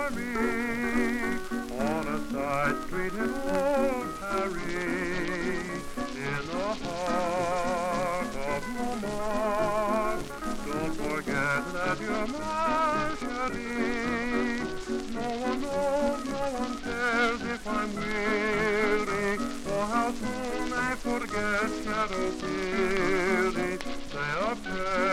Mary, on a side street in old Paris, in the heart of Montmartre. Don't forget that you're my chérie. No one knows, no one cares if I'm weary, or how soon I forget shadow theory. Say a prayer